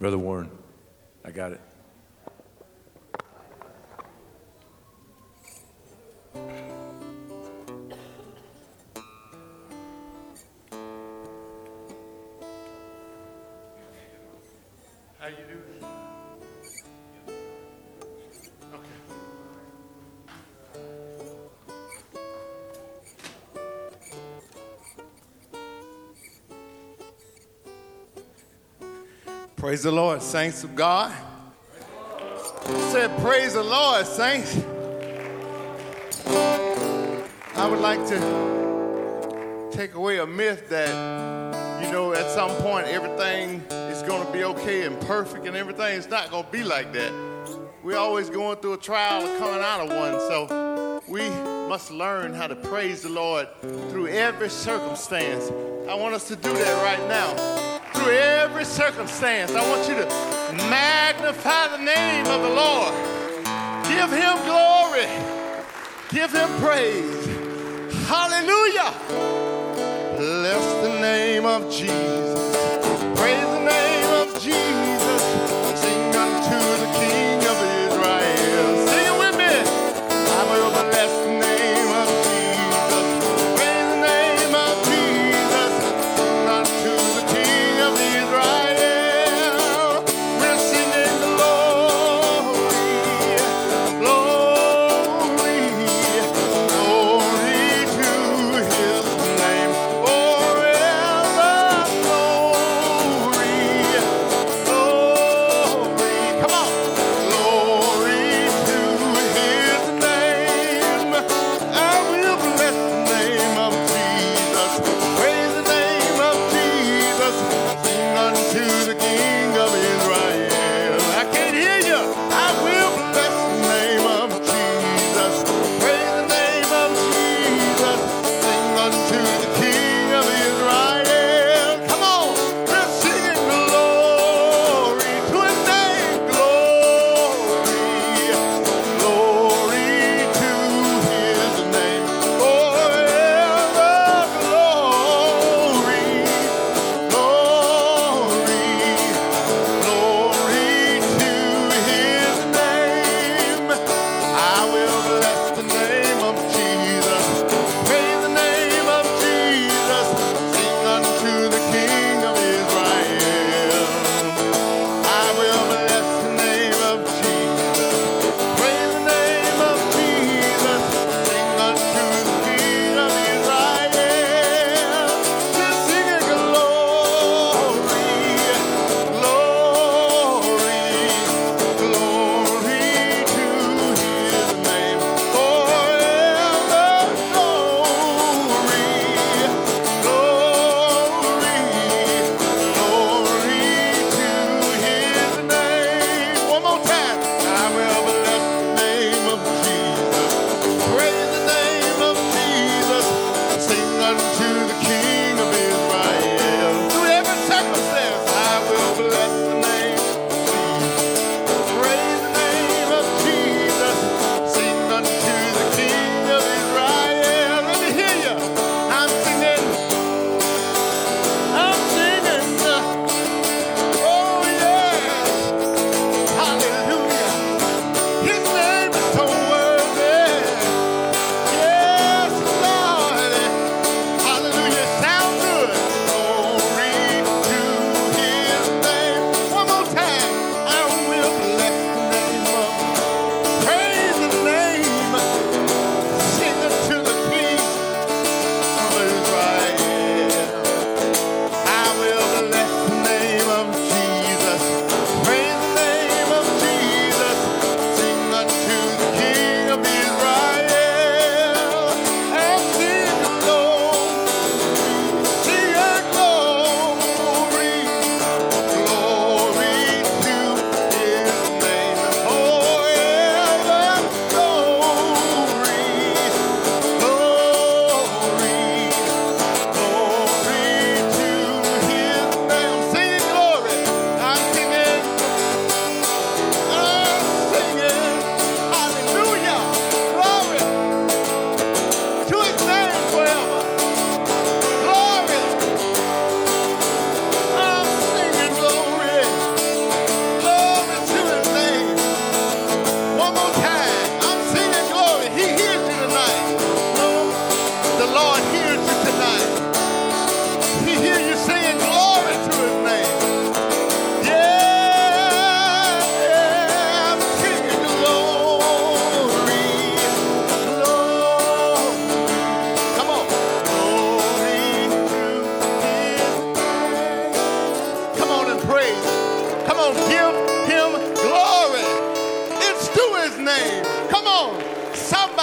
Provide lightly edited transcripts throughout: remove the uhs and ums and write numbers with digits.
Brother Warren, I got it. How you do? Okay. Praise the Lord, saints of God. I said, praise the Lord, saints. I would like to take away a myth that, at some point everything is going to be okay and perfect and everything. It's not going to be like that. We're always going through a trial and coming out of one. So we must learn how to praise the Lord through every circumstance. I want us to do that right now. Through every circumstance, I want you to magnify the name of the Lord. Give him glory. Give him praise. Hallelujah. Bless the name of Jesus. Praise the name of Jesus. Sing unto the King of Israel. Sing it with me. I will bless the name of Jesus. Praise the name of Jesus. Sing unto the King of Israel. We're singing glory, glory, glory to his name. Forever, glory.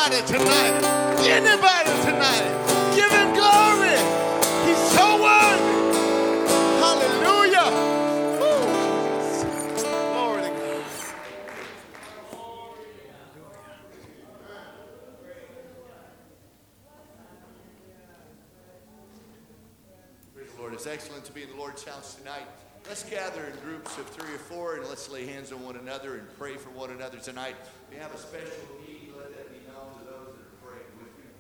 Anybody tonight. Anybody tonight. Give him glory. He's so worthy. Hallelujah. Woo. Glory to God. Praise the Lord. It's excellent to be in the Lord's house tonight. Let's gather in groups of 3 or 4 and let's lay hands on one another and pray for one another tonight. If you have a special need, let that be known to those that are praying with you.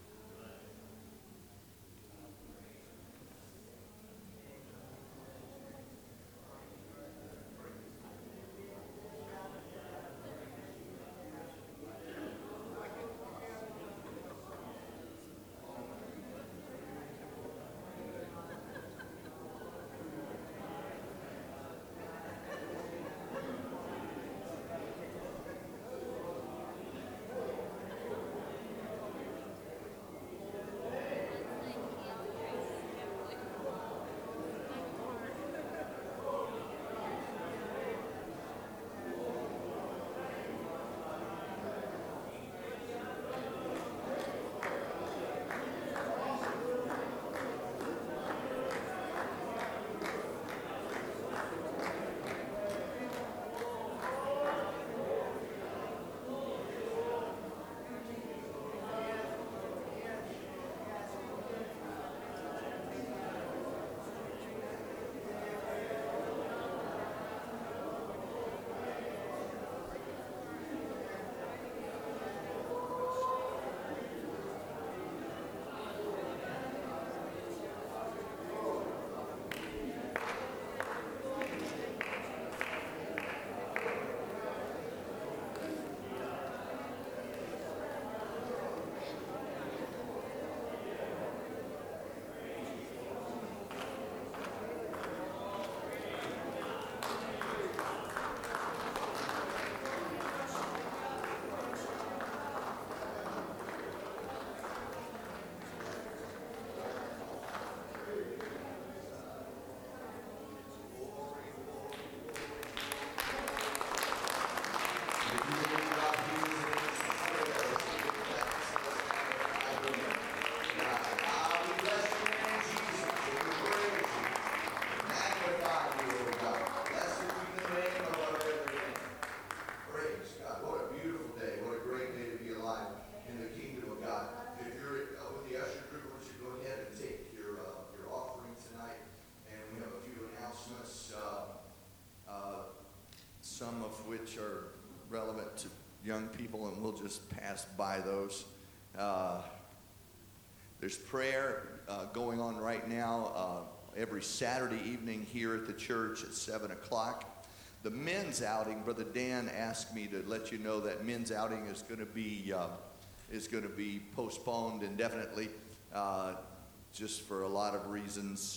Some of which are relevant to young people, and we'll just pass by those. There's prayer going on right now every Saturday evening here at the church at 7 o'clock. The men's outing, Brother Dan asked me to let you know that men's outing is going to be postponed indefinitely, just for a lot of reasons.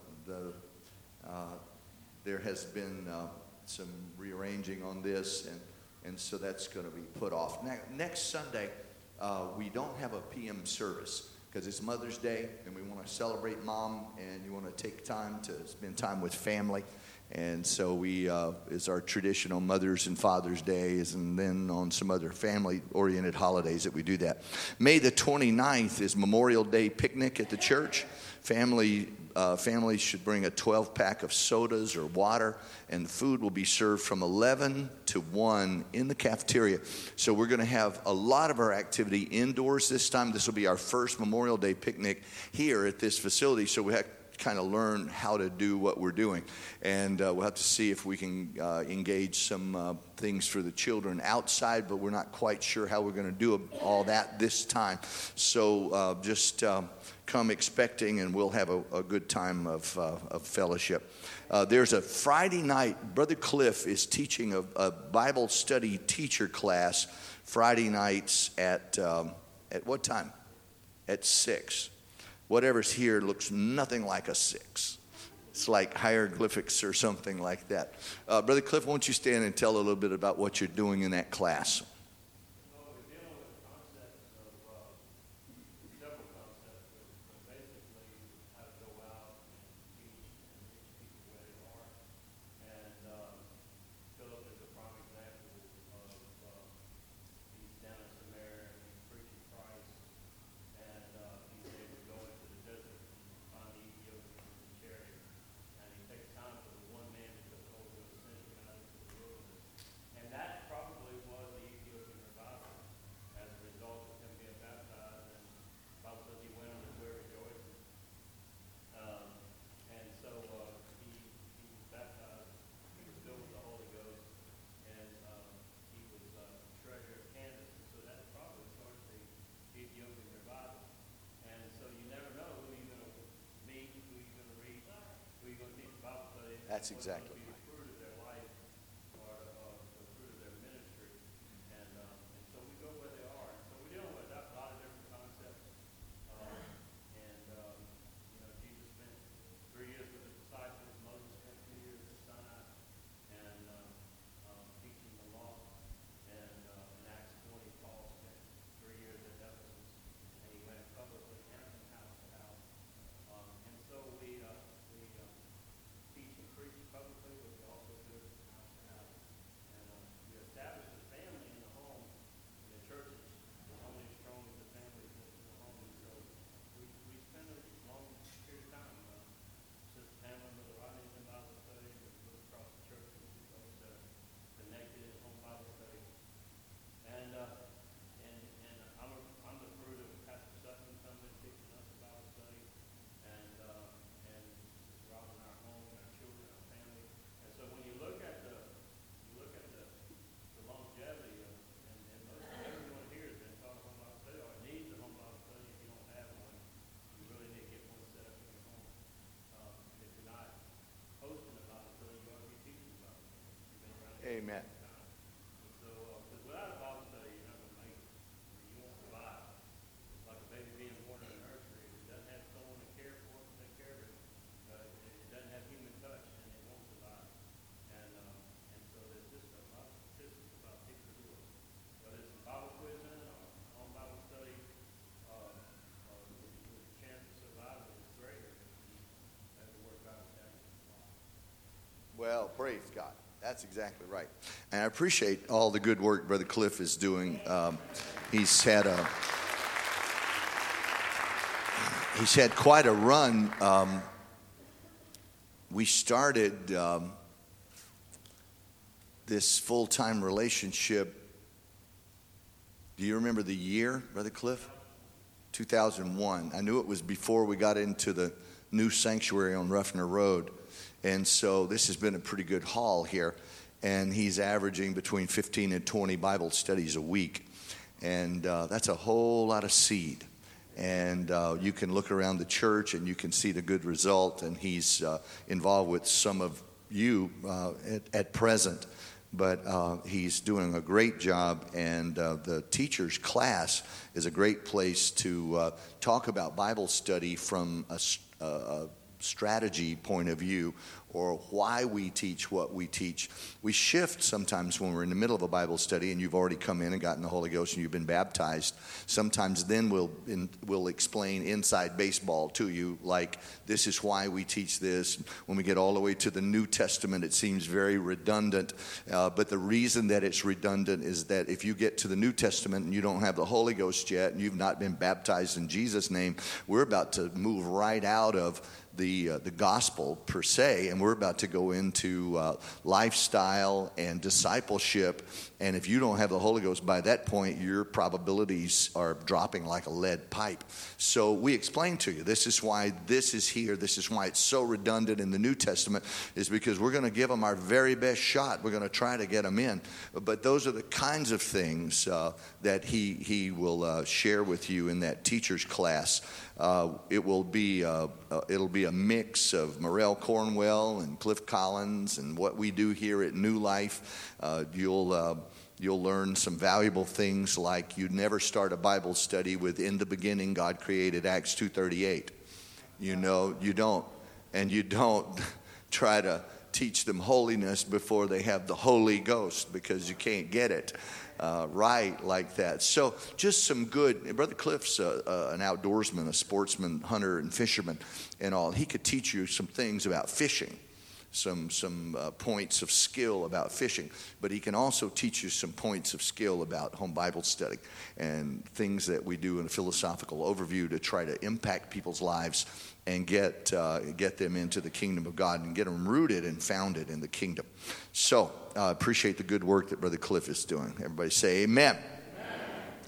There has been some rearranging on this, and so that's going to be put off. Next Sunday, we don't have a PM service because it's Mother's Day, and we want to celebrate Mom, and you want to take time to spend time with family. And so is our traditional Mother's and Father's Days, and then on some other family-oriented holidays that we do that. May the 29th is Memorial Day picnic at the church. Families should bring a 12-pack of sodas or water, and food will be served from 11 to 1 in the cafeteria. So we're going to have a lot of our activity indoors this time. This will be our first Memorial Day picnic here at this facility, so we have kind of learn how to do what we're doing, and we'll have to see if we can engage some things for the children outside, but we're not quite sure how we're going to do all that this time. So just come expecting, and we'll have a good time of fellowship. There's a Friday night. Brother Cliff is teaching a Bible study teacher class Friday nights at what time? At 6. Whatever's here looks nothing like a 6. It's like hieroglyphics or something like that. Brother Cliff, won't you stand and tell a little bit about what you're doing in that class? That's exactly the fruit of their life or the fruit of their ministry. And so we go where they are. And so we're dealing with a lot of different concepts. Jesus spent 3 years with the disciples. Moses spent 2 years at Sinai and teaching the law. And in Acts 20, Paul spent 3 years at Ephesus. And he went publicly and from house to house. And so we teach and preach publicly, but we also do it from house to house. And we establish the family in the home. And the church is only as strong as the family is in the home. And so we spend a long period of time. Sister Pamela and Brother Rodney's in Bible study. We look across the church and see those that are connected in home Bible study. And I'm the fruit of Pastor Sutton coming and teaching us a Bible study. And Robin, our home, our children, our family. And so when you look at the longevity of, and everyone here has been taught a home Bible study or needs a home Bible study. If you don't have one, you really need to get one set up in your home. If you're not hosting a Bible study, you ought to be teaching a Bible study. You've been around here Amen. for a long time. And so, because without a Bible study, you're not going to make it. You won't survive. It's like a baby being born in a nursery. If it doesn't have someone to care for it, take care of it. It doesn't have human touch, and it won't survive. And so there's just a lot of statistics about people who are, whether it's in Bible quizzing or home Bible study, the chance of survival is greater if you have to work out establishing. Well, praise God. That's exactly right. And I appreciate all the good work Brother Cliff is doing. He's had quite a run. We started this full-time relationship. Do you remember the year, Brother Cliff? 2001. I knew it was before we got into the new sanctuary on Ruffner Road. And so this has been a pretty good haul here. And he's averaging between 15 and 20 Bible studies a week. And that's a whole lot of seed. And you can look around the church and you can see the good result. And he's involved with some of you at present. But he's doing a great job. And the teacher's class is a great place to talk about Bible study from a strategy point of view, or why we teach what we teach. We shift sometimes when we're in the middle of a Bible study and you've already come in and gotten the Holy Ghost and you've been baptized. Sometimes then we'll explain inside baseball to you, like this is why we teach this. When we get all the way to the New Testament, it seems very redundant. But the reason that it's redundant is that if you get to the New Testament and you don't have the Holy Ghost yet and you've not been baptized in Jesus' name, we're about to move right out of the gospel per se, and we're about to go into lifestyle and discipleship. And if you don't have the Holy Ghost by that point, your probabilities are dropping like a lead pipe. So we explain to you, this is why this is here. This is why it's so redundant in the New Testament, is because we're going to give them our very best shot. We're going to try to get them in. But those are the kinds of things that he will share with you in that teacher's class. It'll be a mix of Morrell Cornwell and Cliff Collins and what we do here at New Life. You'll learn some valuable things, like you'd never start a Bible study with "in the beginning God created," Acts 2:38. You don't. And you don't try to teach them holiness before they have the Holy Ghost, because you can't get it right like that. So just some good. Brother Cliff's an outdoorsman, a sportsman, hunter, and fisherman and all. He could teach you some things about fishing, some points of skill about fishing. But he can also teach you some points of skill about home Bible study and things that we do in a philosophical overview to try to impact people's lives and get them into the kingdom of God and get them rooted and founded in the kingdom. So appreciate the good work that Brother Cliff is doing. Everybody say amen.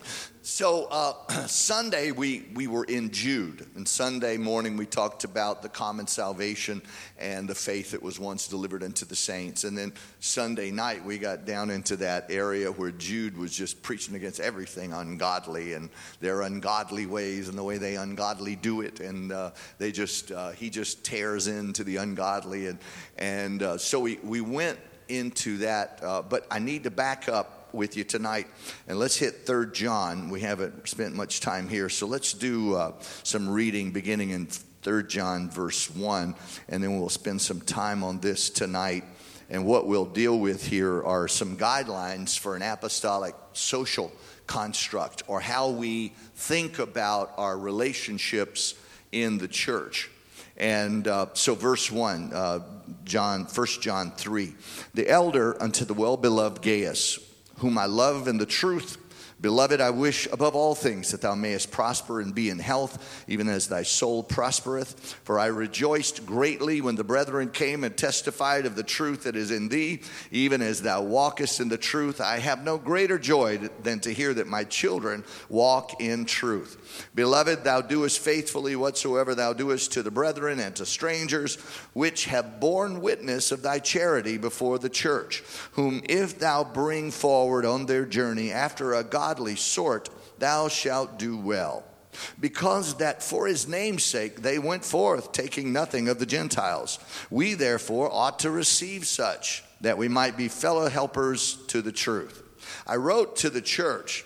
So Sunday we were in Jude, and Sunday morning we talked about the common salvation and the faith that was once delivered unto the saints. And then Sunday night we got down into that area where Jude was just preaching against everything ungodly and their ungodly ways and the way they ungodly do it. And he just tears into the ungodly. And so we went into that, but I need to back up with you tonight, and let's hit 3 John. We haven't spent much time here, so let's do some reading beginning in 3 John verse 1, and then we'll spend some time on this tonight. And what we'll deal with here are some guidelines for an apostolic social construct, or how we think about our relationships in the church. And so verse 1, 1 John 3. The elder unto the well-beloved Gaius, whom I love in the truth. Beloved, I wish above all things that thou mayest prosper and be in health, even as thy soul prospereth. For I rejoiced greatly when the brethren came and testified of the truth that is in thee, even as thou walkest in the truth. I have no greater joy than to hear that my children walk in truth. Beloved, thou doest faithfully whatsoever thou doest to the brethren and to strangers, which have borne witness of thy charity before the church, whom if thou bring forward on their journey after a godly sort, thou shalt do well. Because that for his name's sake they went forth, taking nothing of the Gentiles. We therefore ought to receive such, that we might be fellow helpers to the truth. I wrote to the church,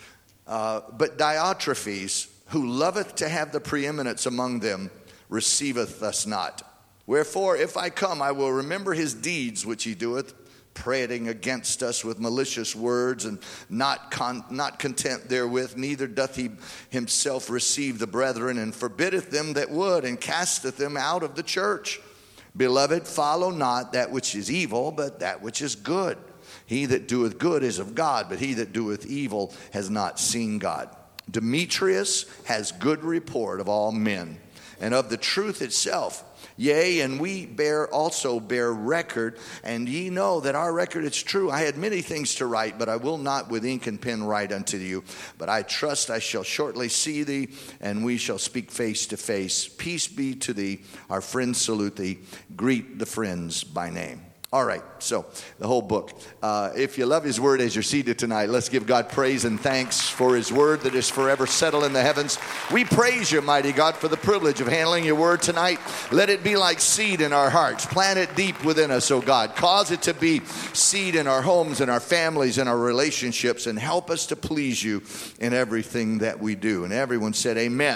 but Diotrephes, who loveth to have the preeminence among them, receiveth us not. Wherefore, if I come, I will remember his deeds which he doeth, prating against us with malicious words, and not content therewith, neither doth he himself receive the brethren, and forbiddeth them that would, and casteth them out of the church. Beloved, follow not that which is evil, but that which is good. He that doeth good is of God, but he that doeth evil has not seen God. Demetrius has good report of all men, and of the truth itself. Yea, and we also bear record, and ye know that our record is true. I had many things to write, but I will not with ink and pen write unto you. But I trust I shall shortly see thee, and we shall speak face to face. Peace be to thee. Our friends salute thee. Greet the friends by name. All right, so the whole book. If you love his word as you're seated tonight, let's give God praise and thanks for his word that is forever settled in the heavens. We praise you, mighty God, for the privilege of handling your word tonight. Let it be like seed in our hearts. Plant it deep within us, oh God. Cause it to be seed in our homes, in our families, in our relationships, and help us to please you in everything that we do. And everyone said amen.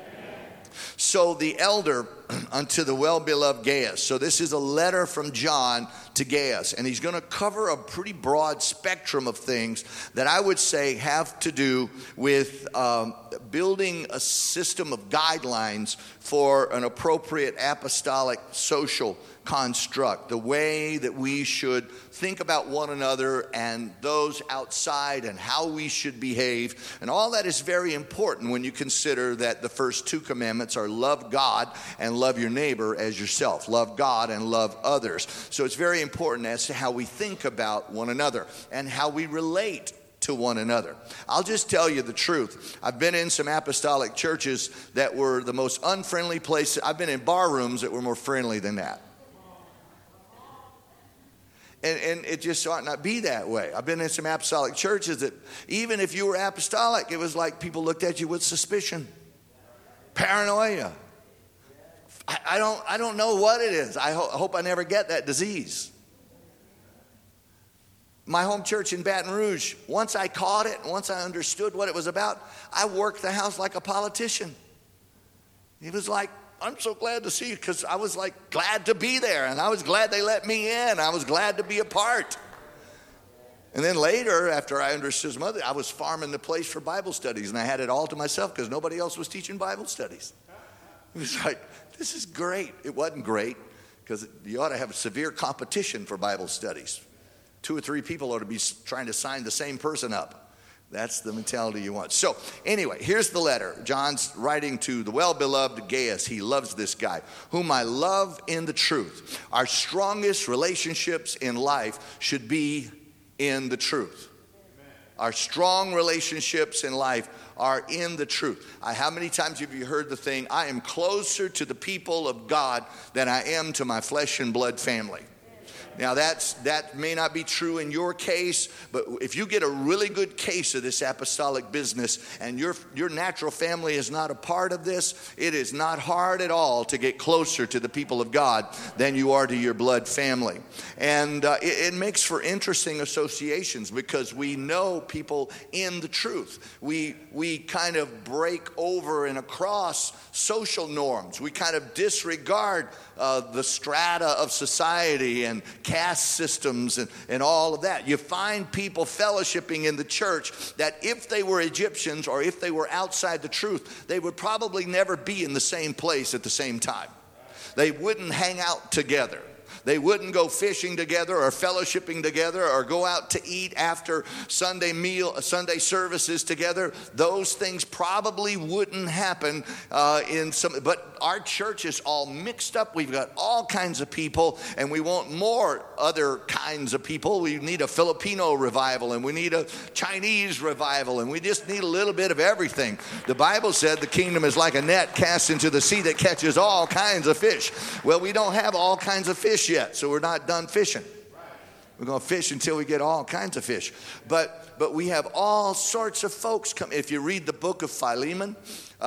So the elder unto the well-beloved Gaius. So this is a letter from John to Gaius, and he's going to cover a pretty broad spectrum of things that I would say have to do with building a system of guidelines for an appropriate apostolic social construct, the way that we should think about one another and those outside, and how we should behave. And all that is very important when you consider that the first 2 commandments are love God and love your neighbor as yourself. Love God and love others. So it's very important as to how we think about one another and how we relate to one another. I'll just tell you the truth. I've been in some apostolic churches that were the most unfriendly places. I've been in bar rooms that were more friendly than that. And it just ought not be that way. I've been in some apostolic churches that even if you were apostolic, it was like people looked at you with suspicion, paranoia. I don't know what it is. I hope I never get that disease. My home church in Baton Rouge, once I caught it, once I understood what it was about, I worked the house like a politician. It was like, I'm so glad to see you, because I was like glad to be there, and I was glad they let me in. I was glad to be a part. And then later, after I understood his mother, I was farming the place for Bible studies, and I had it all to myself because nobody else was teaching Bible studies. It was like, this is great. It wasn't great, because you ought to have severe competition for Bible studies. 2 or 3 people ought to be trying to sign the same person up. That's the mentality you want. So anyway, here's the letter. John's writing to the well-beloved Gaius. He loves this guy, whom I love in the truth. Our strongest relationships in life should be in the truth. our strong relationships in life are in the truth. How many times have you heard the thing, I am closer to the people of God than I am to my flesh and blood family? Now that may not be true in your case, but if you get a really good case of this apostolic business and your natural family is not a part of this, it is not hard at all to get closer to the people of God than you are to your blood family. And it makes for interesting associations because we know people in the truth. We kind of break over and across social norms. We kind of disregard the strata of society and caste systems and all of that. You find people fellowshipping in the church that if they were Egyptians or if they were outside the truth, they would probably never be in the same place at the same time. They wouldn't hang out together. They wouldn't go fishing together or fellowshipping together or go out to eat after Sunday services together. Those things probably wouldn't happen but our church is all mixed up. We've got all kinds of people and we want more other kinds of people. We need a Filipino revival and we need a Chinese revival and we just need a little bit of everything. The Bible said the kingdom is like a net cast into the sea that catches all kinds of fish. Well, we don't have all kinds of fish yet, so we're not done fishing. We're going to fish until we get all kinds of fish. But we have all sorts of folks come. If you read the book of Philemon,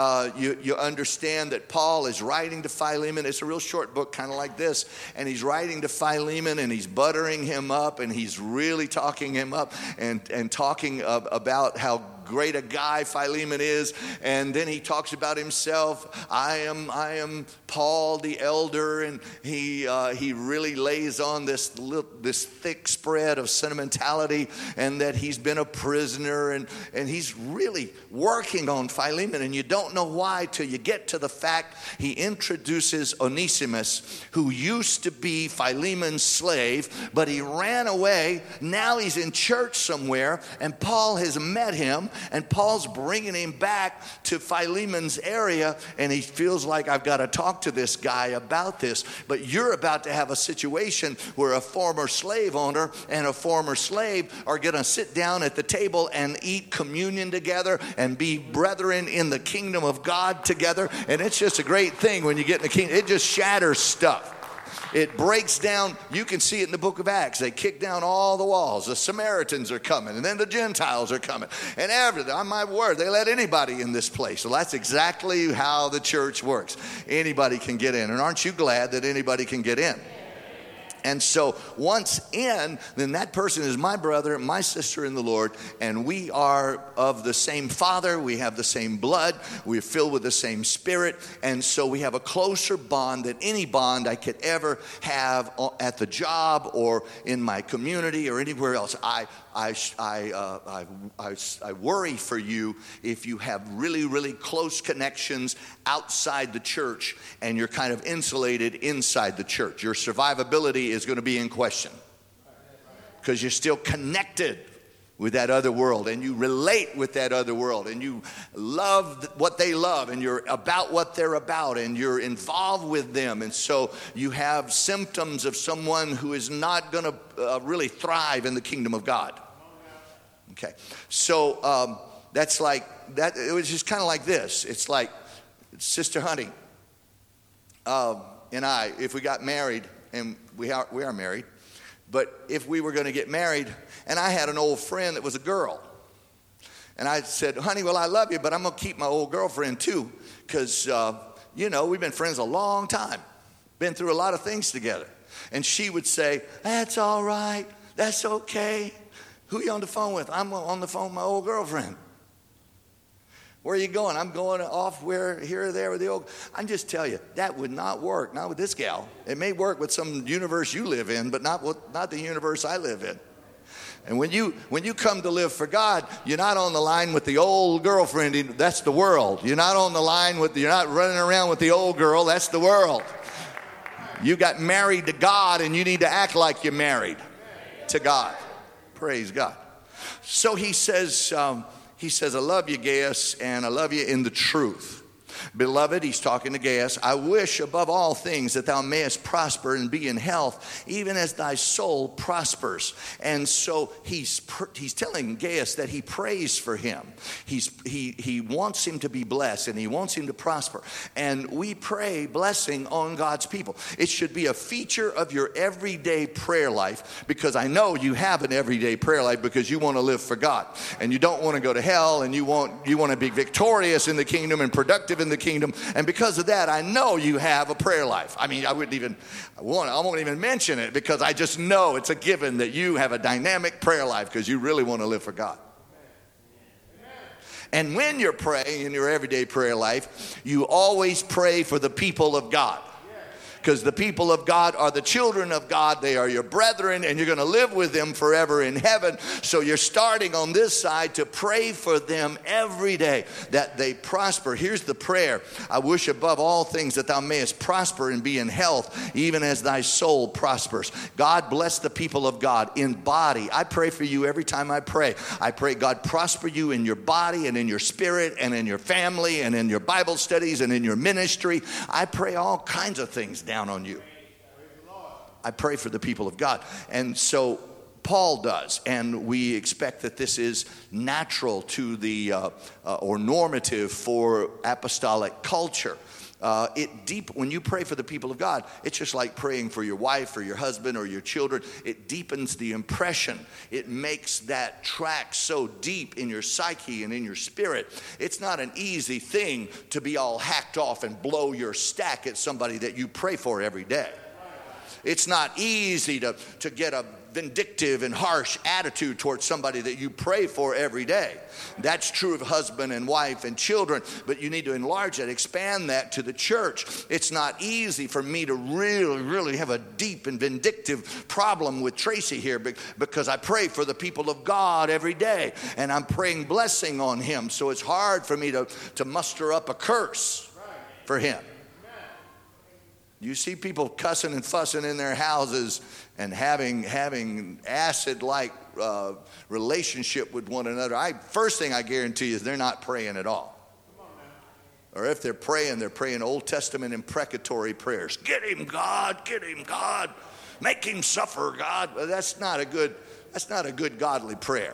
you understand that Paul is writing to Philemon. It's a real short book, kind of like this. And he's writing to Philemon and he's buttering him up and he's really talking him up and talking about how great a guy Philemon is. And then he talks about himself. I am Paul the elder, and he really lays on this thick spread of sentimentality, and that he's been a prisoner, and he's really working on Philemon. And you don't know why till you get to the fact he introduces Onesimus, who used to be Philemon's slave, but he ran away. Now he's in church somewhere, and Paul has met him. And Paul's bringing him back to Philemon's area, and he feels like, I've got to talk to this guy about this. But you're about to have a situation where a former slave owner and a former slave are going to sit down at the table and eat communion together and be brethren in the kingdom of God together. And it's just a great thing when you get in the kingdom. It just shatters stuff. It breaks down. You can see it in the book of Acts. They kick down all the walls. The Samaritans are coming, and then the Gentiles are coming, and everything. On my word, they let anybody in this place. So that's exactly how the church works. Anybody can get in. And aren't you glad that anybody can get in? And so once in, then that person is my brother, my sister in the Lord, and we are of the same Father. We have the same blood. We're filled with the same Spirit. And so we have a closer bond than any bond I could ever have at the job or in my community or anywhere else. I worry for you if you have really, really close connections outside the church and you're kind of insulated inside the church. Your survivability is going to be in question because you're still connected with that other world, and you relate with that other world, and you love what they love, and you're about what they're about, and you're involved with them. And so you have symptoms of someone who is not going to really thrive in the kingdom of God. Okay, so that's like that. It was just kind of like this. It's like Sister Honey and I, if we got married, and we are married, but if we were going to get married, and I had an old friend that was a girl, and I said, honey, well, I love you, but I'm going to keep my old girlfriend too, because, we've been friends a long time, been through a lot of things together. And she would say, that's all right, that's okay. Who are you on the phone with? I'm on the phone with my old girlfriend. Where are you going? I'm going off here or there with the old. I'm just telling you, that would not work. Not with this gal. It may work with some universe you live in, but not the universe I live in. And when you come to live for God, you're not on the line with the old girlfriend. That's the world. You're not on the line you're not running around with the old girl. That's the world. You got married to God, and you need to act like you're married to God. Praise God. So he says, I love you, Gaius, and I love you in the truth. Beloved, he's talking to Gaius, I wish above all things that thou mayest prosper and be in health, even as thy soul prospers. And so he's telling Gaius that he prays for him. He wants him to be blessed, and he wants him to prosper. And we pray blessing on God's people. It should be a feature of your everyday prayer life, because I know you have an everyday prayer life because you want to live for God, and you don't want to go to hell, and you want to be victorious in the kingdom and productive in the kingdom. And because of that, I know you have a prayer life. I mean, I won't even mention it, because I just know it's a given that you have a dynamic prayer life because you really want to live for God. And when you're praying in your everyday prayer life, you always pray for the people of God. Because the people of God are the children of God. They are your brethren, and you're going to live with them forever in heaven. So you're starting on this side to pray for them every day, that they prosper. Here's the prayer. I wish above all things that thou mayest prosper and be in health, even as thy soul prospers. God bless the people of God in body. I pray for you every time I pray. I pray God prosper you in your body and in your spirit and in your family and in your Bible studies and in your ministry. I pray all kinds of things down on you. I pray for the people of God. And so Paul does, and we expect that this is natural to the or normative for apostolic culture. When you pray for the people of God, it's just like praying for your wife or your husband or your children. It deepens the impression. It makes that track so deep in your psyche and in your spirit. It's not an easy thing to be all hacked off and blow your stack at somebody that you pray for every day. It's not easy to get a vindictive and harsh attitude towards somebody that you pray for every day. That's true of husband and wife and children, but you need to enlarge that, expand that to the church. It's not easy for me to really have a deep and vindictive problem with Tracy here, because I pray for the people of God every day, and I'm praying blessing on him, so it's hard for me to muster up a curse for him. You see people cussing and fussing in their houses and having acid-like relationship with one another. First thing I guarantee is they're not praying at all. Or if they're praying Old Testament imprecatory prayers. Get him, God. Get him, God. Make him suffer, God. Well, that's not a good godly prayer.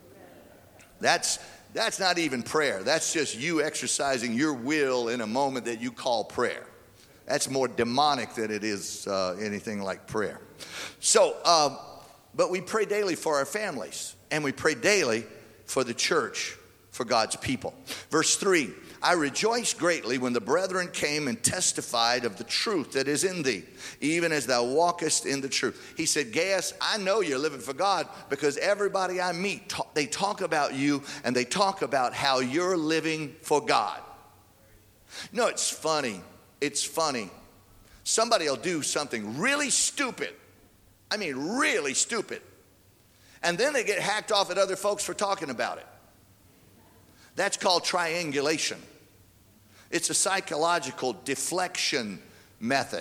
That's not even prayer. That's just you exercising your will in a moment that you call prayer. That's more demonic than it is anything like prayer. So, but we pray daily for our families, and we pray daily for the church, for God's people. Verse 3, I rejoiced greatly when the brethren came and testified of the truth that is in thee, even as thou walkest in the truth. He said, Gaius, I know you're living for God, because everybody I meet, they talk about you, and they talk about how you're living for God. No, it's funny. It's funny. Somebody will do something really stupid. I mean, really stupid. And then they get hacked off at other folks for talking about it. That's called triangulation. It's a psychological deflection method.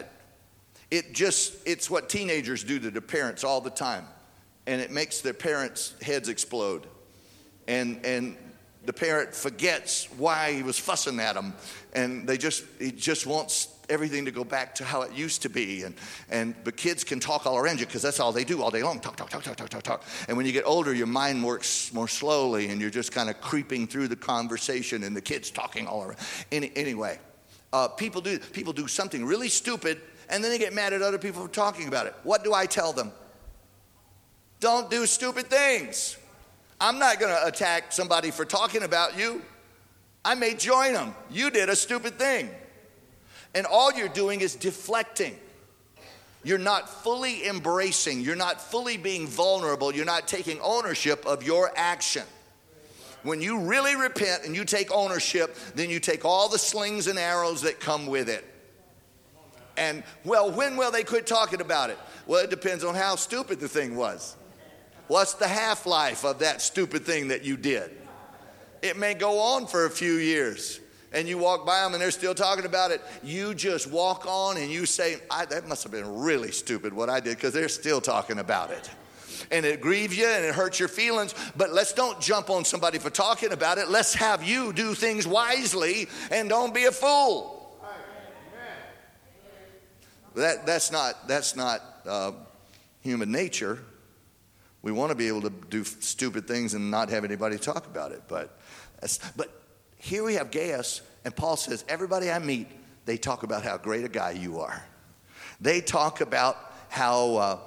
It's what teenagers do to their parents all the time. And it makes their parents' heads explode. And the parent forgets why he was fussing at them, and he just wants everything to go back to how it used to be. And the kids can talk all around you, because that's all they do all day long. Talk. And when you get older, your mind works more slowly, and you're just kind of creeping through the conversation, and the kids talking all around. Anyway, people do something really stupid, and then they get mad at other people for talking about it. What do I tell them? Don't do stupid things. I'm not going to attack somebody for talking about you. I may join them. You did a stupid thing. And all you're doing is deflecting. You're not fully embracing. You're not fully being vulnerable. You're not taking ownership of your action. When you really repent and you take ownership, then you take all the slings and arrows that come with it. And, well, when will they quit talking about it? Well, it depends on how stupid the thing was. What's the half-life of that stupid thing that you did? It may go on for a few years, and you walk by them and they're still talking about it. You just walk on and you say, that must have been really stupid what I did, because they're still talking about it. and it grieves you and it hurts your feelings, but let's don't jump on somebody for talking about it. Let's have you do things wisely and don't be a fool. That's not human nature. We want to be able to do stupid things and not have anybody talk about it. But here we have Gaius, and Paul says, everybody I meet, they talk about how great a guy you are. They talk about how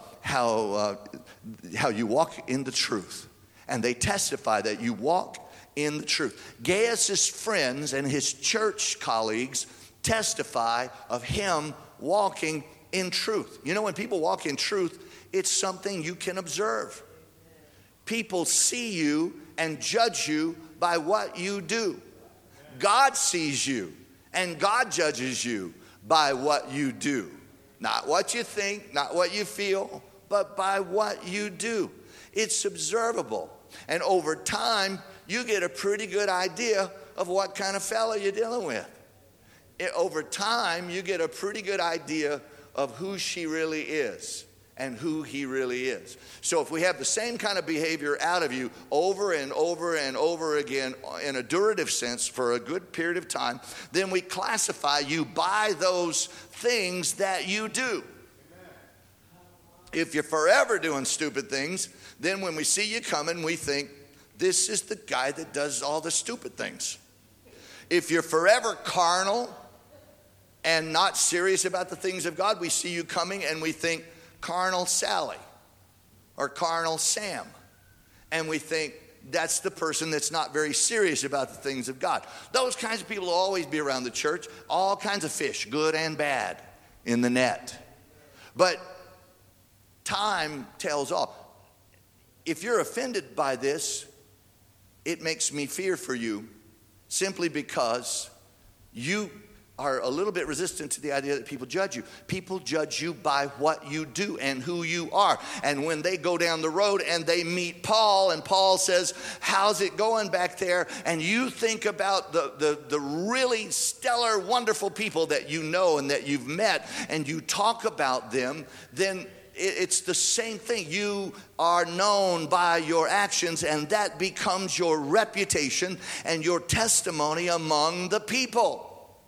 you walk in the truth. And they testify that you walk in the truth. Gaius' friends and his church colleagues testify of him walking in truth. You know, when people walk in truth, it's something you can observe. People see you and judge you by what you do. God sees you and God judges you by what you do. Not what you think, not what you feel, but by what you do. It's observable. And over time, you get a pretty good idea of what kind of fellow you're dealing with. Over time, you get a pretty good idea of who she really is and who he really is. So if we have the same kind of behavior out of you over and over and over again in a durative sense for a good period of time, then we classify you by those things that you do. If you're forever doing stupid things, then when we see you coming, we think, this is the guy that does all the stupid things. If you're forever carnal and not serious about the things of God, we see you coming and we think, carnal Sally or carnal Sam. And we think, that's the person that's not very serious about the things of God. Those kinds of people will always be around the church. All kinds of fish, good and bad, in the net. But time tells all. If you're offended by this, it makes me fear for you simply because you are a little bit resistant to the idea that people judge you. People judge you by what you do and who you are. And when they go down the road and they meet Paul, and Paul says, how's it going back there? And you think about the really stellar, wonderful people that you know and that you've met, and you talk about them, then it's the same thing. You are known by your actions, and that becomes your reputation and your testimony among the people.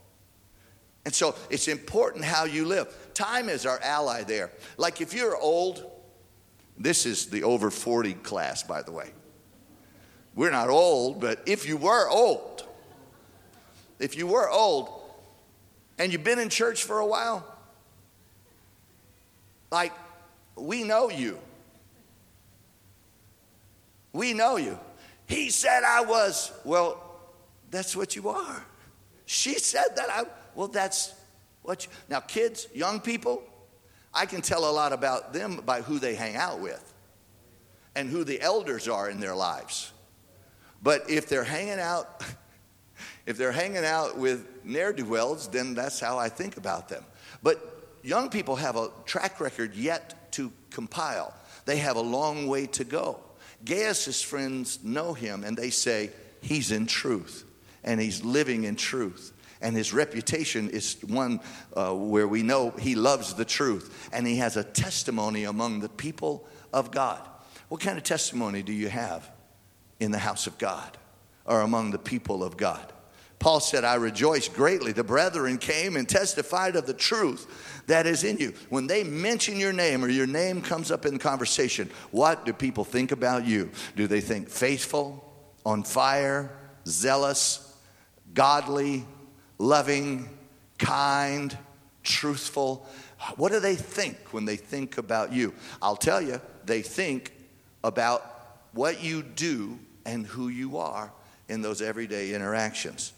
And so it's important how you live. Time is our ally there. Like if you're old, this is the over 40 class, by the way. We're not old, but if you were old and you've been in church for a while, like, we know you. We know you. He said I was. Well, that's what you are. She said that well, that's what you. Now, kids, young people, I can tell a lot about them by who they hang out with and who the elders are in their lives. But if they're hanging out with ne'er-do-wells, then that's how I think about them. But young people have a track record yet to compile. They have a long way to go. Gaius' friends know him, and they say, he's in truth, and he's living in truth. And his reputation is one where we know he loves the truth, and he has a testimony among the people of God. What kind of testimony do you have in the house of God or among the people of God? Paul said, I rejoice greatly. The brethren came and testified of the truth that is in you. When they mention your name or your name comes up in conversation, what do people think about you? Do they think faithful, on fire, zealous, godly, loving, kind, truthful? What do they think when they think about you? I'll tell you, they think about what you do and who you are in those everyday interactions.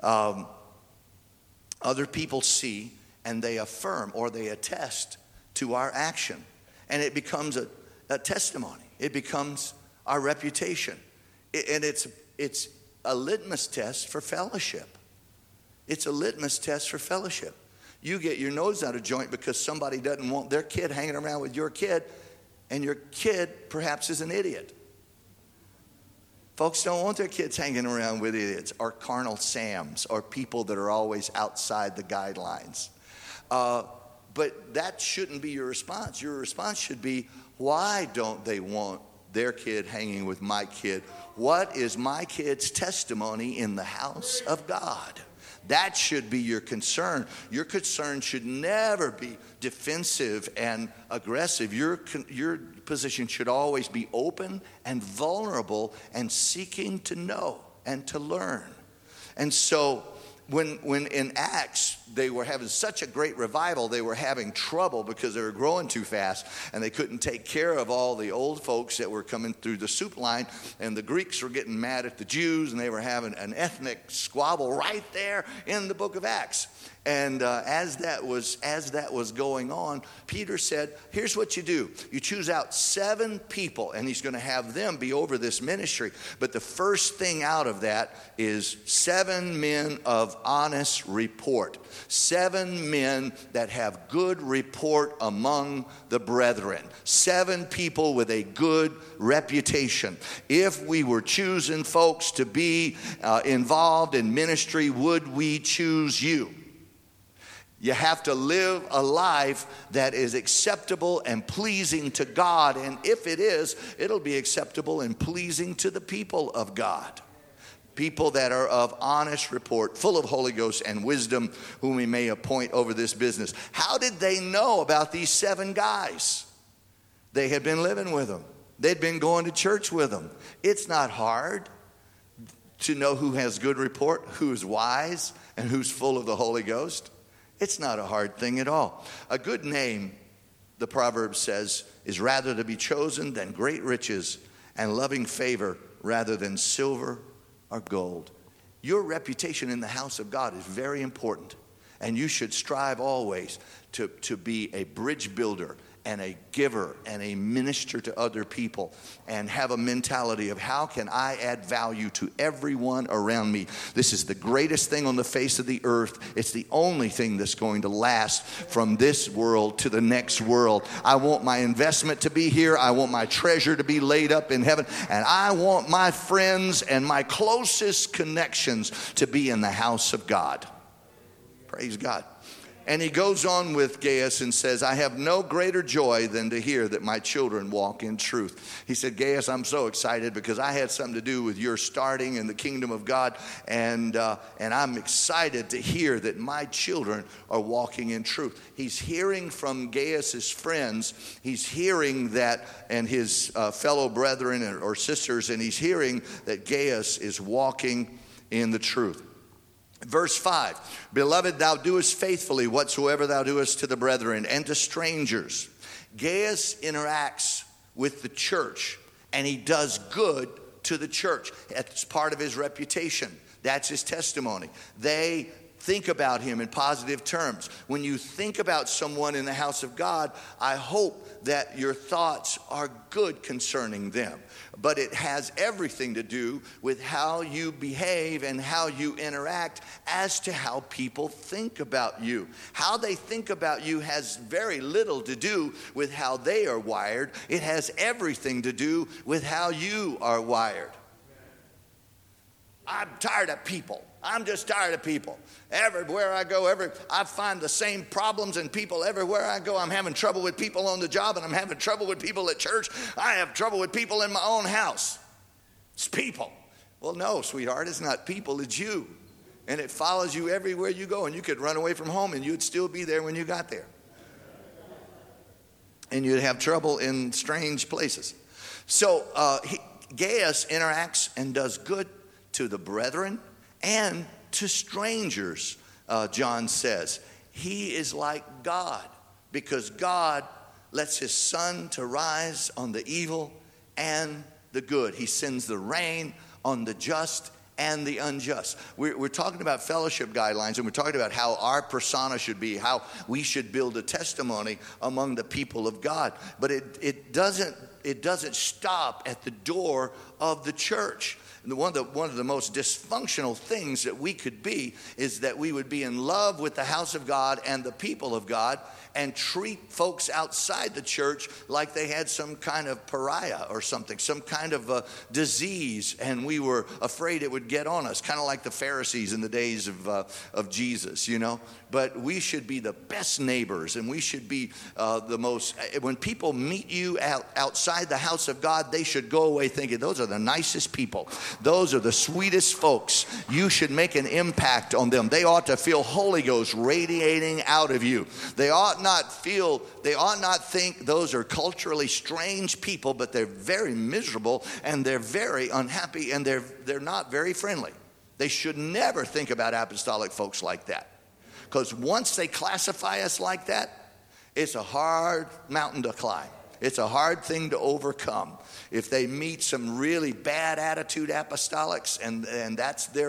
Other people see and they affirm or they attest to our action. And it becomes a testimony. It becomes our reputation. And it's a litmus test for fellowship. It's a litmus test for fellowship. You get your nose out of joint because somebody doesn't want their kid hanging around with your kid, and your kid perhaps is an idiot. Folks don't want their kids hanging around with idiots or carnal Sams or people that are always outside the guidelines. But that shouldn't be your response. Your response should be, Why don't they want their kid hanging with my kid? What is my kid's testimony in the house of God? That should be your concern. Your concern should never be defensive and aggressive. Your position should always be open and vulnerable and seeking to know and to learn. And so when in Acts they were having such a great revival, they were having trouble because they were growing too fast and they couldn't take care of all the old folks that were coming through the soup line, and the Greeks were getting mad at the Jews, and they were having an ethnic squabble right there in the book of Acts. And as that was going on, Peter said, here's what you do. You choose out 7 people, and he's going to have them be over this ministry. But the first thing out of that is 7 men of honest report. 7 men that have good report among the brethren. 7 people with a good reputation. If we were choosing folks to be involved in ministry, would we choose you? You have to live a life that is acceptable and pleasing to God. And if it is, it'll be acceptable and pleasing to the people of God. People that are of honest report, full of Holy Ghost and wisdom, whom we may appoint over this business. How did they know about these 7 guys? They had been living with them. They'd been going to church with them. It's not hard to know who has good report, who's wise, and who's full of the Holy Ghost. It's not a hard thing at all. A good name, the proverb says, is rather to be chosen than great riches, and loving favor rather than silver or gold. Your reputation in the house of God is very important, and you should strive always to be a bridge builder and a giver and a minister to other people, and have a mentality of how can I add value to everyone around me. This is the greatest thing on the face of the earth. It's the only thing that's going to last from this world to the next world. I want my investment to be here. I want my treasure to be laid up in heaven. And I want my friends and my closest connections to be in the house of God. Praise God. And he goes on with Gaius and says, I have no greater joy than to hear that my children walk in truth. He said, Gaius, I'm so excited because I had something to do with your starting in the kingdom of God. And I'm excited to hear that my children are walking in truth. He's hearing from Gaius's friends. He's hearing that, and his fellow brethren or sisters, and he's hearing that Gaius is walking in the truth. Verse 5, Beloved, thou doest faithfully whatsoever thou doest to the brethren and to strangers. Gaius interacts with the church, and he does good to the church. That's part of his reputation. That's his testimony. They think about him in positive terms. When you think about someone in the house of God, I hope that your thoughts are good concerning them. But it has everything to do with how you behave and how you interact as to how people think about you. How they think about you has very little to do with how they are wired. It has everything to do with how you are wired. I'm tired of people. I'm just tired of people. Everywhere I go, I find the same problems in people everywhere I go. I'm having trouble with people on the job, and I'm having trouble with people at church. I have trouble with people in my own house. It's people. Well, no, sweetheart, it's not people, it's you. And it follows you everywhere you go, and you could run away from home, and you'd still be there when you got there. And you'd have trouble in strange places. So Gaius interacts and does good to the brethren and to strangers, John says. He is like God, because God lets his sun to rise on the evil and the good. He sends the rain on the just and the unjust. We're talking about fellowship guidelines, and we're talking about how our persona should be, how we should build a testimony among the people of God. But it doesn't stop at the door of the church. one of the most dysfunctional things that we could be is that we would be in love with the house of God and the people of God and treat folks outside the church like they had some kind of pariah or something, some kind of disease, and we were afraid it would get on us, kind of like the Pharisees in the days of Jesus, you know. But we should be the best neighbors, and we should be the most, when people meet you outside the house of God, they should go away thinking, those are the nicest people. Those are the sweetest folks. You should make an impact on them. They ought to feel Holy Ghost radiating out of you. They ought not think those are culturally strange people, but they're very miserable, and they're very unhappy, and they're not very friendly. They should never think about apostolic folks like that. Because once they classify us like that, it's a hard mountain to climb. It's a hard thing to overcome. If they meet some really bad attitude apostolics and that's their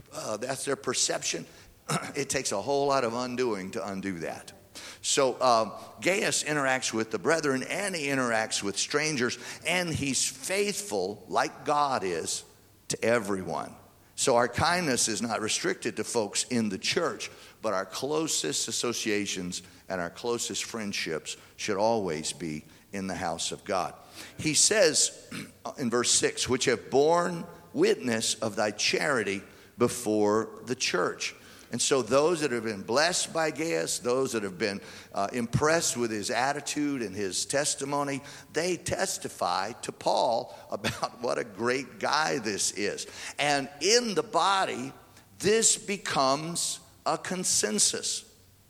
perception, it takes a whole lot of undoing to undo that. So Gaius interacts with the brethren, and he interacts with strangers, and he's faithful like God is to everyone. So our kindness is not restricted to folks in the church, but our closest associations and our closest friendships should always be in the house of God. He says in verse 6, which have borne witness of thy charity before the church. And so those that have been blessed by Gaius, those that have been impressed with his attitude and his testimony, they testify to Paul about what a great guy this is. And in the body, this becomes a consensus.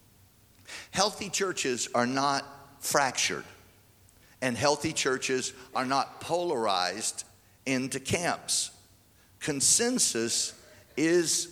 Healthy churches are not fractured, and healthy churches are not polarized into camps. Consensus is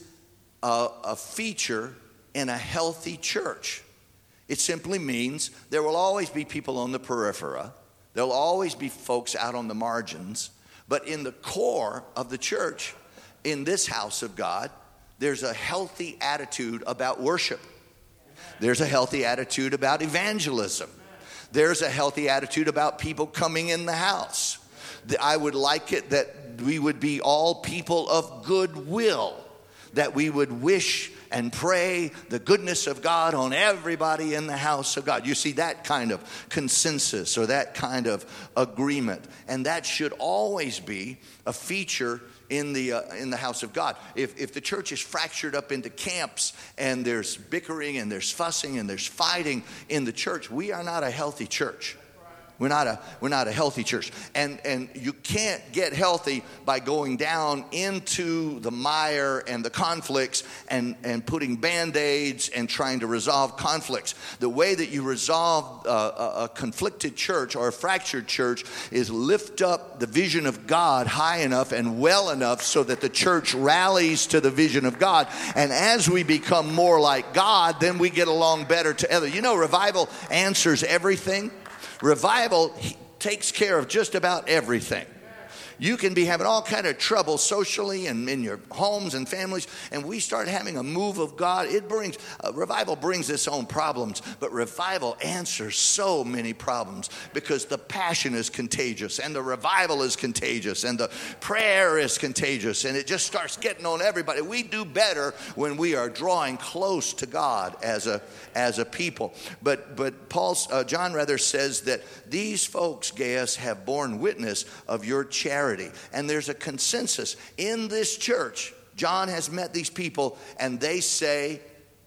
a feature in a healthy church. It simply means there will always be people on the periphery. There will always be folks out on the margins. But in the core of the church, in this house of God, there's a healthy attitude about worship. There's a healthy attitude about evangelism. There's a healthy attitude about people coming in the house. I would like it that we would be all people of goodwill, that we would wish and pray the goodness of God on everybody in the house of God. You see, that kind of consensus or that kind of agreement, and that should always be a feature in the house of God. If the church is fractured up into camps and there's bickering and there's fussing and there's fighting in the church, we are not a healthy church. We're not a healthy church. And you can't get healthy by going down into the mire and the conflicts and putting Band-Aids and trying to resolve conflicts. The way that you resolve a conflicted church or a fractured church is lift up the vision of God high enough and well enough so that the church rallies to the vision of God. And as we become more like God, then we get along better together. You know, revival answers everything. Revival takes care of just about everything. You can be having all kind of trouble socially and in your homes and families, and we start having a move of God. Revival brings its own problems, but revival answers so many problems because the passion is contagious, and the revival is contagious, and the prayer is contagious, and it just starts getting on everybody. We do better when we are drawing close to God as a people. But John says that these folks, Gaius, have borne witness of your charity. And there's a consensus in this church. John has met these people, and they say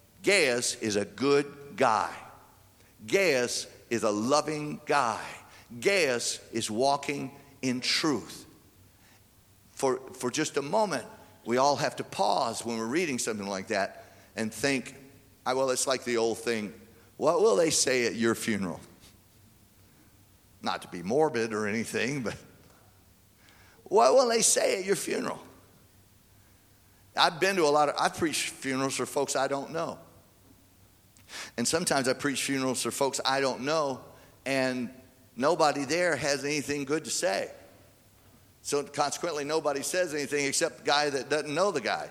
Gaius is a good guy. Gaius is a loving guy. Gaius is walking in truth. For just a moment, we all have to pause when we're reading something like that and think, well, it's like the old thing, what will they say at your funeral? Not to be morbid or anything, but what will they say at your funeral? I've been to I've preached funerals for folks I don't know. And sometimes I preach funerals for folks I don't know, and nobody there has anything good to say. So consequently, nobody says anything except the guy that doesn't know the guy.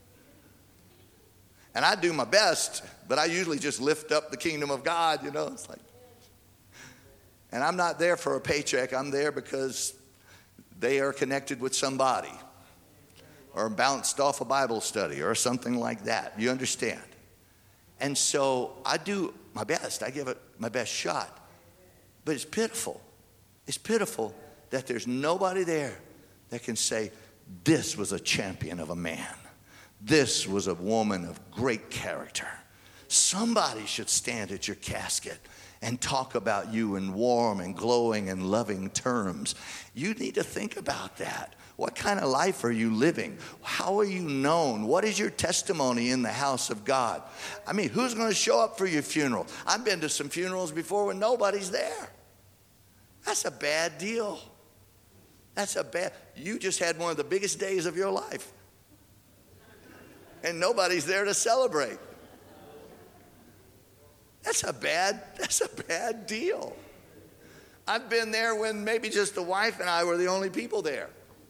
And I do my best, but I usually just lift up the kingdom of God, you know. It's like, and I'm not there for a paycheck. I'm there because they are connected with somebody. or bounced off a Bible study or something like that. You understand? And so I do my best. I give it my best shot. But it's pitiful. It's pitiful that there's nobody there that can say, this was a champion of a man. This was a woman of great character. Somebody should stand at your casket and talk about you in warm and glowing and loving terms. You need to think about that. What kind of life are you living? How are you known? What is your testimony in the house of God? I mean, who's going to show up for your funeral? I've been to some funerals before when nobody's there. That's a bad deal. You just had one of the biggest days of your life. And nobody's there to celebrate. That's a bad deal. I've been there when maybe just the wife and I were the only people there.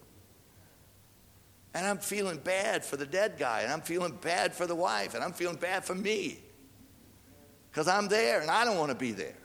And I'm feeling bad for the dead guy, and I'm feeling bad for the wife, and I'm feeling bad for me. Because I'm there, and I don't want to be there.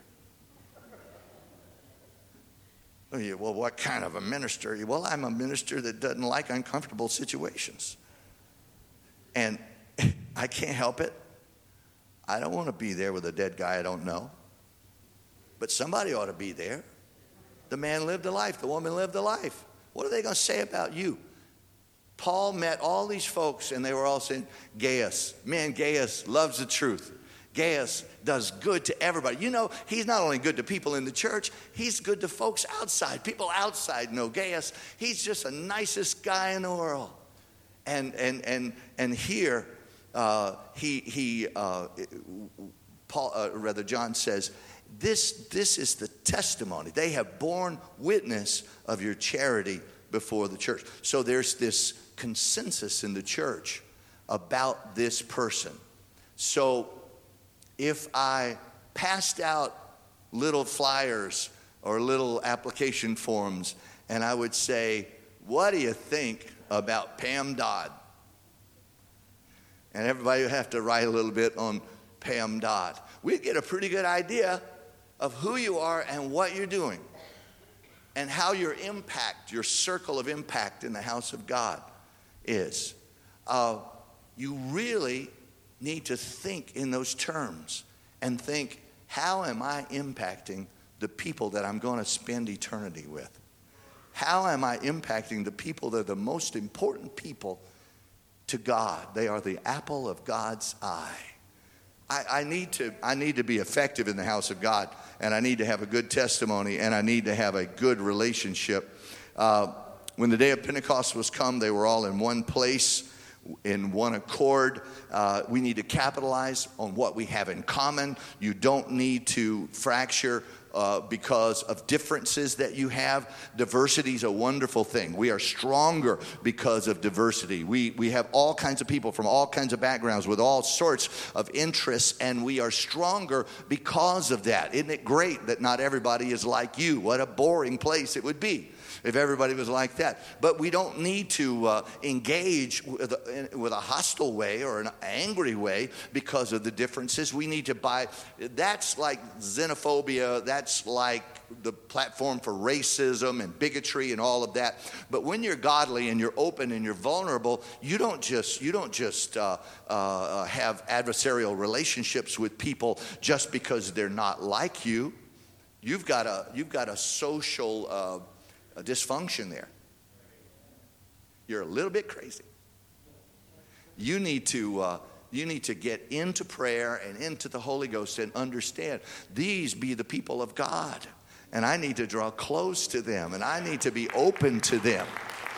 Well, what kind of a minister? Well, I'm a minister that doesn't like uncomfortable situations. And I can't help it. I don't want to be there with a dead guy I don't know. But somebody ought to be there. The man lived a life. The woman lived a life. What are they going to say about you? Paul met all these folks, and they were all saying, Gaius. Man, Gaius loves the truth. Gaius does good to everybody. You know, he's not only good to people in the church, he's good to folks outside. People outside know Gaius. He's just the nicest guy in the world. And here, John says, this is the testimony. They have borne witness of your charity before the church. So there's this consensus in the church about this person. So if I passed out little flyers or little application forms and I would say, what do you think about Pam Dodd? And everybody would have to write a little bit on Pam Dodd. We'd get a pretty good idea of who you are and what you're doing and how your impact, your circle of impact in the house of God is. You really need to think in those terms and think, how am I impacting the people that I'm going to spend eternity with? How am I impacting the people that are the most important people to God? They are the apple of God's eye. I need to be effective in the house of God, and I need to have a good testimony, and I need to have a good relationship. When the day of Pentecost was come, they were all in one place, in one accord. We need to capitalize on what we have in common. You don't need to fracture because of differences that you have. Diversity is a wonderful thing. We are stronger because of diversity. We have all kinds of people from all kinds of backgrounds with all sorts of interests, and we are stronger because of that. Isn't it great that not everybody is like you? What a boring place it would be if everybody was like that. But we don't need to engage with a hostile way or an angry way because of the differences. We need to that's like xenophobia. That's like the platform for racism and bigotry and all of that. But when you're godly and you're open and you're vulnerable, you don't just have adversarial relationships with people just because they're not like you. You've got a social a dysfunction there. You're a little bit crazy. You need to get into prayer and into the Holy Ghost and understand these be the people of God, and I need to draw close to them, and I need to be open to them.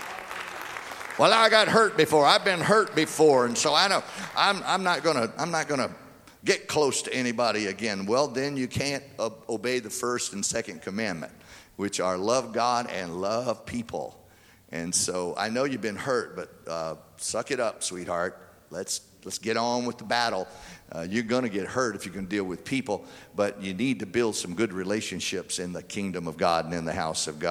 Well, I got hurt before. I've been hurt before, and so I know I'm not gonna get close to anybody again. Well, then you can't obey the first and second commandment, which are love God and love people. And so I know you've been hurt, but suck it up, sweetheart. Let's get on with the battle. You're going to get hurt if you can deal with people, but you need to build some good relationships in the kingdom of God and in the house of God.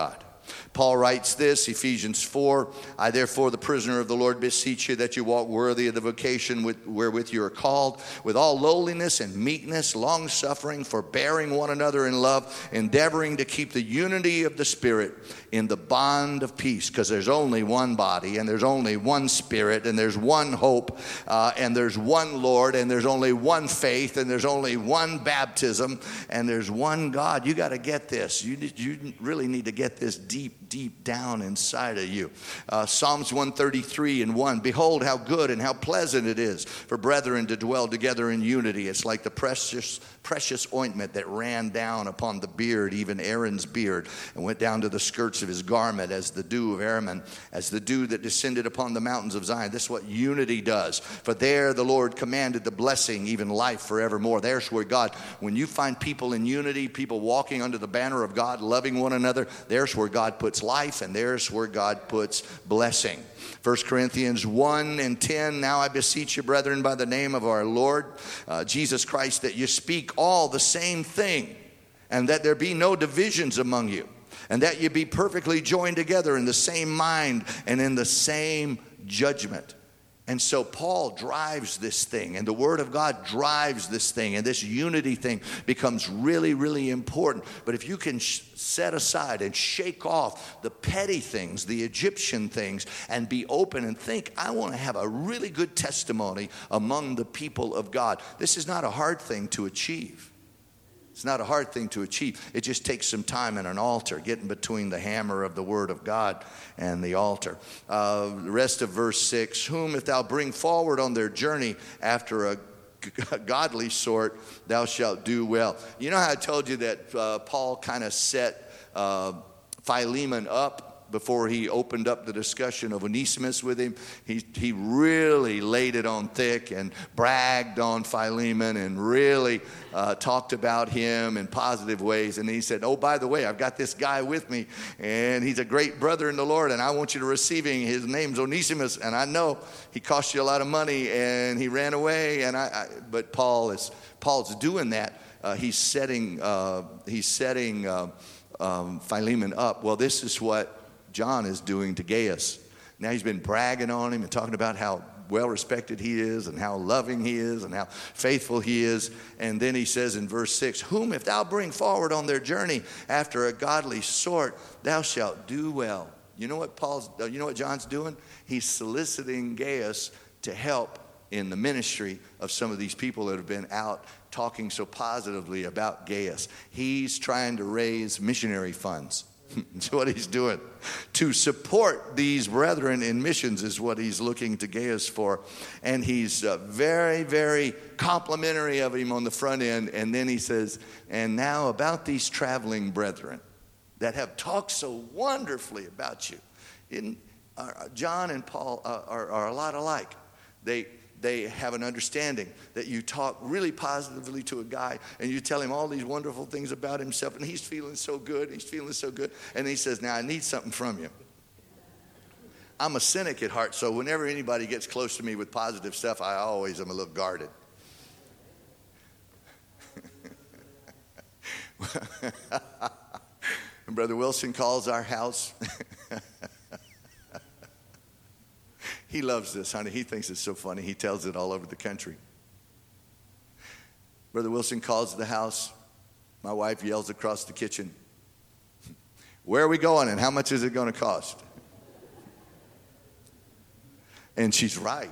Paul writes this, Ephesians 4, I therefore, the prisoner of the Lord, beseech you that you walk worthy of the vocation wherewith you are called, with all lowliness and meekness, long-suffering, forbearing one another in love, endeavoring to keep the unity of the Spirit in the bond of peace. Because there's only one body, and there's only one Spirit, and there's one hope, and there's one Lord, and there's only one faith, and there's only one baptism, and there's one God. You got to get this. You really need to get this deep down inside of you. Psalms 133:1. Behold, how good and how pleasant it is for brethren to dwell together in unity. It's like the precious ointment that ran down upon the beard, even Aaron's beard, and went down to the skirts of his garment as the dew of Hermon, as the dew that descended upon the mountains of Zion. This is what unity does. For there the Lord commanded the blessing, even life forevermore. There's where God, when you find people in unity, people walking under the banner of God, loving one another, there's where God puts life, and there's where God puts blessing. 1 Corinthians 1:10, now I beseech you, brethren, by the name of our Lord Jesus Christ, that you speak all the same thing, and that there be no divisions among you, and that you be perfectly joined together in the same mind and in the same judgment. And so Paul drives this thing, and the Word of God drives this thing, and this unity thing becomes really, really important. But if you can set aside and shake off the petty things, the Egyptian things, and be open and think, I want to have a really good testimony among the people of God. This is not a hard thing to achieve. It's not a hard thing to achieve. It just takes some time in an altar, getting between the hammer of the Word of God and the altar. The rest of verse 6, whom if thou bring forward on their journey after a godly sort, thou shalt do well. You know how I told you that Paul kind of set Philemon up before he opened up the discussion of Onesimus with him? He really laid it on thick and bragged on Philemon and really talked about him in positive ways. And he said, oh, by the way, I've got this guy with me, and he's a great brother in the Lord, and I want you to receive him. His name's Onesimus, and I know he cost you a lot of money, and he ran away. But Paul's doing that. He's setting Philemon up. Well, this is what John is doing to Gaius. Now he's been bragging on him and talking about how well respected he is and how loving he is and how faithful he is. And then he says in verse 6, whom if thou bring forward on their journey after a godly sort, thou shalt do well. You know what John's doing? He's soliciting Gaius to help in the ministry of some of these people that have been out talking so positively about Gaius. He's trying to raise missionary funds. That's what he's doing. To support these brethren in missions is what he's looking to Gaius for. And he's very, very complimentary of him on the front end. And then he says, and now about these traveling brethren that have talked so wonderfully about you. John and Paul are a lot alike. They have an understanding that you talk really positively to a guy and you tell him all these wonderful things about himself, and he's feeling so good. And he says, now I need something from you. I'm a cynic at heart, so whenever anybody gets close to me with positive stuff, I always am a little guarded. And Brother Wilson calls our house. He loves this, honey. He thinks it's so funny. He tells it all over the country. Brother Wilson calls the house. My wife yells across the kitchen, where are we going and how much is it going to cost? And she's right.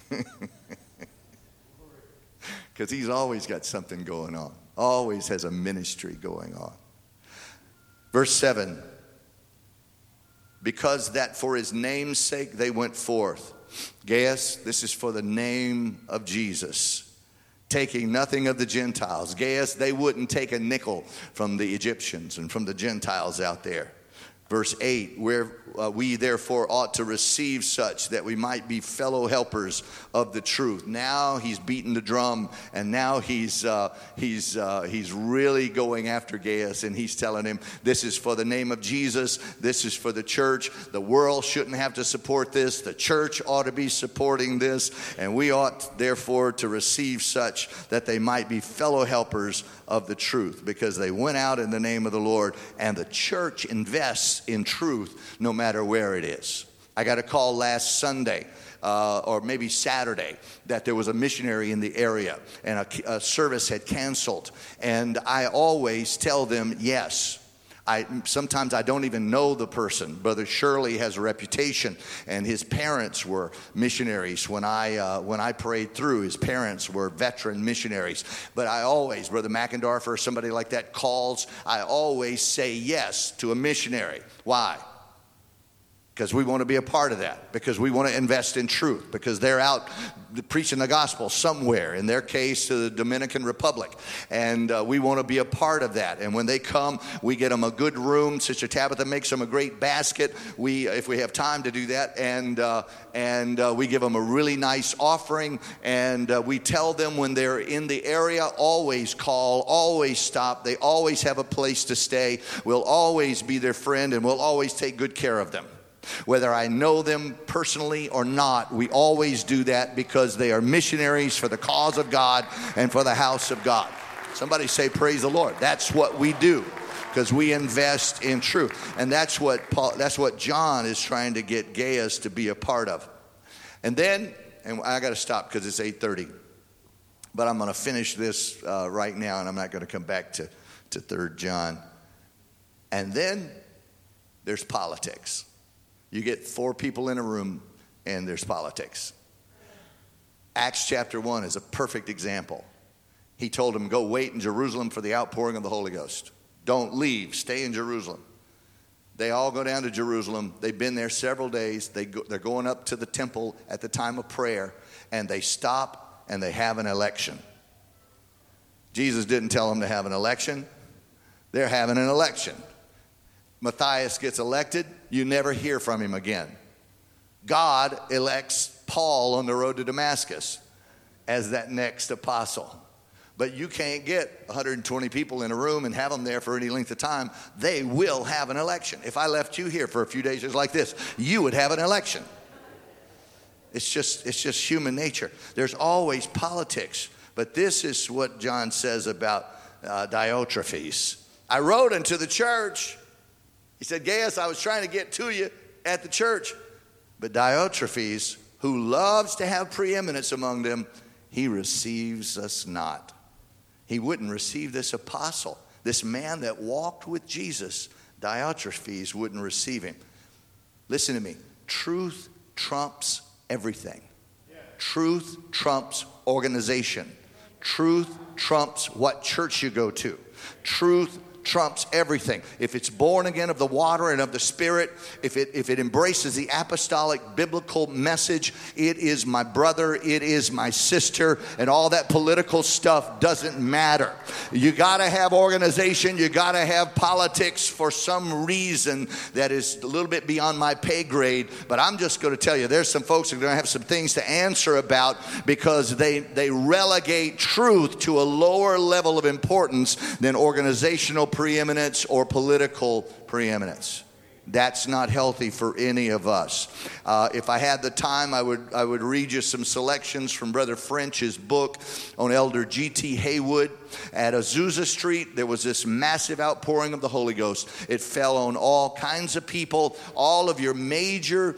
Because he's always got something going on. Always has a ministry going on. Verse 7. Because that for his name's sake they went forth. Gaius, this is for the name of Jesus. Taking nothing of the Gentiles. Gaius, they wouldn't take a nickel from the Egyptians and from the Gentiles out there. Verse 8, where we therefore ought to receive such that we might be fellow helpers of the truth. Now he's beating the drum, and now he's really going after Gaius, and he's telling him, this is for the name of Jesus. This is for the church. The world shouldn't have to support this. The church ought to be supporting this, and we ought therefore to receive such that they might be fellow helpers of the truth, because they went out in the name of the Lord, and the church invests invest in truth no matter where it is. I got a call last Sunday, or maybe Saturday, that there was a missionary in the area and a service had canceled. And I always tell them yes. Sometimes I don't even know the person. Brother Shirley has a reputation, and his parents were missionaries. When I prayed through, his parents were veteran missionaries. But I always, Brother McIndorfer or somebody like that calls, I always say yes to a missionary. Why? Because we want to be a part of that. Because we want to invest in truth. Because they're out preaching the gospel somewhere. In their case, to the Dominican Republic. And we want to be a part of that. And when they come, we get them a good room. Sister Tabitha makes them a great basket. If we have time to do that. And we give them a really nice offering. And we tell them when they're in the area, always call, always stop. They always have a place to stay. We'll always be their friend. And we'll always take good care of them. Whether I know them personally or not, we always do that because they are missionaries for the cause of God and for the house of God. Somebody say, praise the Lord. That's what we do because we invest in truth. And that's what John is trying to get Gaius to be a part of. And I got to stop because it's 8:30. But I'm going to finish this right now, and I'm not going to come back to 3 John. And then there's politics. You get 4 people in a room, and there's politics. Acts chapter 1 is a perfect example. He told them, go wait in Jerusalem for the outpouring of the Holy Ghost. Don't leave. Stay in Jerusalem. They all go down to Jerusalem. They've been there several days. They're going up to the temple at the time of prayer, and they stop, and they have an election. Jesus didn't tell them to have an election. They're having an election. Matthias gets elected, you never hear from him again. God elects Paul on the road to Damascus as that next apostle. But you can't get 120 people in a room and have them there for any length of time. They will have an election. If I left you here for a few days just like this, you would have an election. It's just human nature. There's always politics. But this is what John says about Diotrephes. I wrote unto the church. He said, Gaius, I was trying to get to you at the church. But Diotrephes, who loves to have preeminence among them, he receives us not. He wouldn't receive this apostle, this man that walked with Jesus. Diotrephes wouldn't receive him. Listen to me. Truth trumps everything. Truth trumps organization. Truth trumps what church you go to. Truth trumps everything. If it's born again of the water and of the Spirit, if it embraces the apostolic biblical message, it is my brother, it is my sister, and all that political stuff doesn't matter. You got to have organization, you got to have politics for some reason that is a little bit beyond my pay grade, but I'm just going to tell you, there's some folks who are going to have some things to answer about because they relegate truth to a lower level of importance than organizational preeminence or political preeminence. That's not healthy for any of us. If I had the time, I would read you some selections from Brother French's book on Elder G.T. Haywood. At Azusa Street, there was this massive outpouring of the Holy Ghost. It fell on all kinds of people. All of your major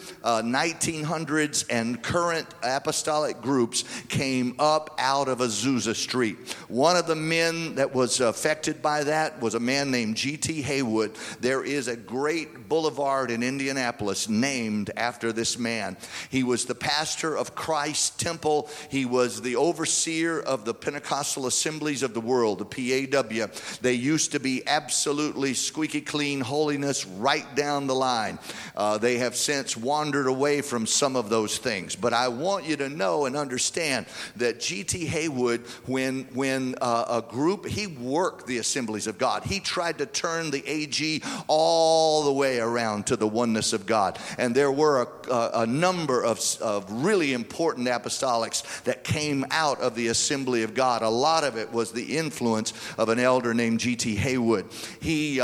1900s and current apostolic groups came up out of Azusa Street. One of the men that was affected by that was a man named G.T. Haywood. There is a great boulevard in Indianapolis named after this man. He was the pastor of Christ Temple. He was the overseer of the Pentecostal Assemblies of the World, the PAW. They used to be absolutely squeaky clean holiness right down the line. They have since wandered away from some of those things. But I want you to know and understand that G.T. Haywood, when a group, he worked the Assemblies of God. He tried to turn the AG all the way around to the oneness of God. And there were a number of really important apostolics that came out of the Assembly of God. A lot of it was the influence of an elder named G.T. Haywood. He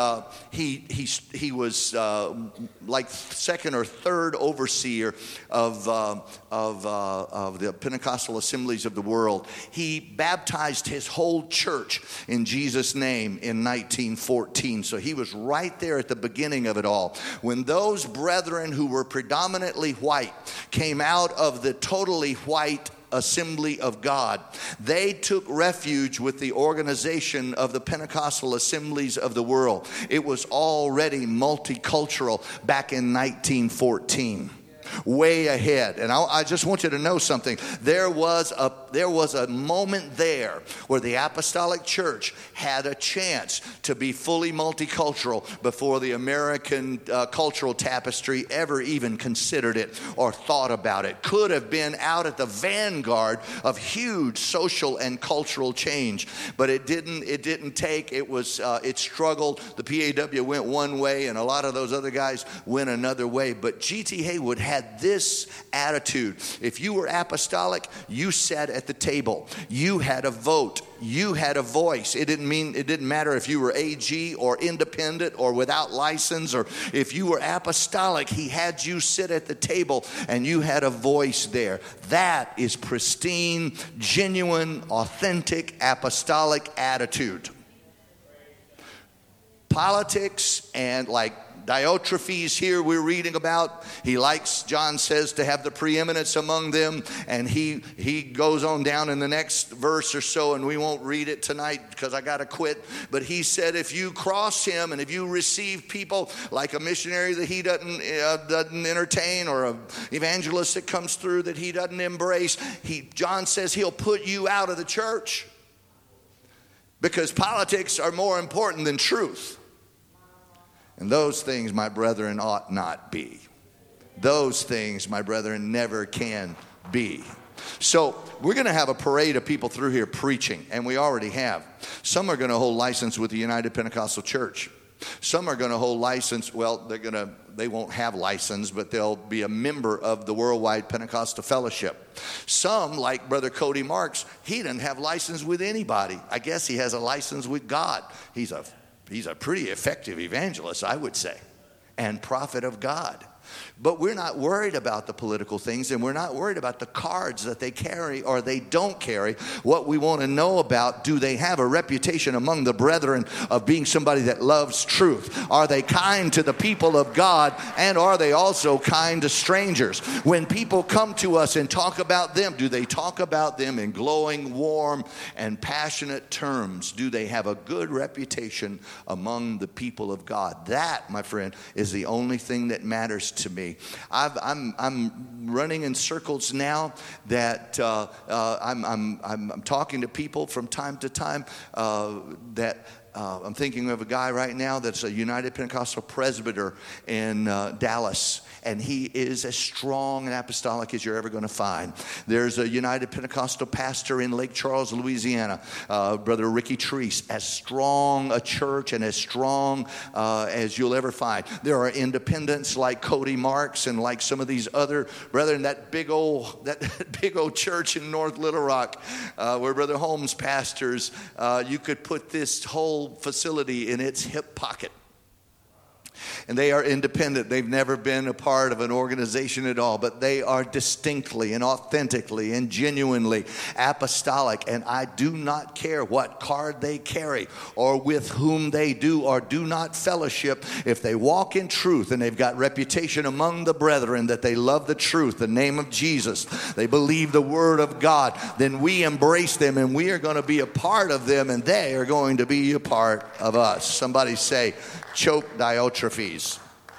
was like second or third overseer of the Pentecostal Assemblies of the World. He baptized his whole church in Jesus' name in 1914. So he was right there at the beginning of it all. when those brethren who were predominantly white came out of the totally white Assembly of God, they took refuge with the organization of the Pentecostal Assemblies of the World. It was already multicultural back in 1914. Way ahead. And I just want you to know something. There was a moment there where the apostolic church had a chance to be fully multicultural before the American cultural tapestry ever even considered it or thought about it. Could have been out at the vanguard of huge social and cultural change, but it didn't take. It struggled. The PAW went one way and a lot of those other guys went another way, but G.T. Haywood had this attitude. If you were apostolic, you sat at the table. You had a vote. You had a voice. It didn't matter if you were AG or independent or without license, or if you were apostolic, he had you sit at the table and you had a voice there. That is pristine, genuine, authentic apostolic attitude. Politics and like Diotrephes here we're reading about, he likes, John says, to have the preeminence among them, and he goes on down in the next verse or so, and we won't read it tonight because I got to quit, but he said if you cross him and if you receive people like a missionary that he doesn't entertain, or an evangelist that comes through that he doesn't embrace, John says he'll put you out of the church because politics are more important than truth. And those things, my brethren, ought not be. Those things, my brethren, never can be. So we're going to have a parade of people through here preaching, and we already have. Some are going to hold license with the United Pentecostal Church. Some are going to hold license, well, they won't have license, but they'll be a member of the Worldwide Pentecostal Fellowship. Some, like Brother Cody Marks, he doesn't have license with anybody. I guess he has a license with God. He's a pretty effective evangelist, I would say, and prophet of God. But we're not worried about the political things, and we're not worried about the cards that they carry or they don't carry. What we want to know about, do they have a reputation among the brethren of being somebody that loves truth? Are they kind to the people of God, and are they also kind to strangers? When people come to us and talk about them, do they talk about them in glowing, warm, and passionate terms? Do they have a good reputation among the people of God? That, my friend, is the only thing that matters to me. I'm running in circles now that I'm talking to people from time to time that I'm thinking of a guy right now that's a United Pentecostal presbyter in Dallas, and he is as strong and apostolic as you're ever going to find. There's a United Pentecostal pastor in Lake Charles, Louisiana, Brother Ricky Treese, as strong a church and as strong as you'll ever find. There are independents like Cody Marks and like some of these other brethren. That big old church in North Little Rock where Brother Holmes pastors, you could put this whole facility in its hip pocket. And they are independent. They've never been a part of an organization at all, but they are distinctly and authentically and genuinely apostolic. And I do not care what card they carry or with whom they do or do not fellowship. If they walk in truth and they've got reputation among the brethren that they love the truth, the name of Jesus, they believe the word of God, then we embrace them and we are going to be a part of them, and they are going to be a part of us. Somebody say, choke Diotrephes.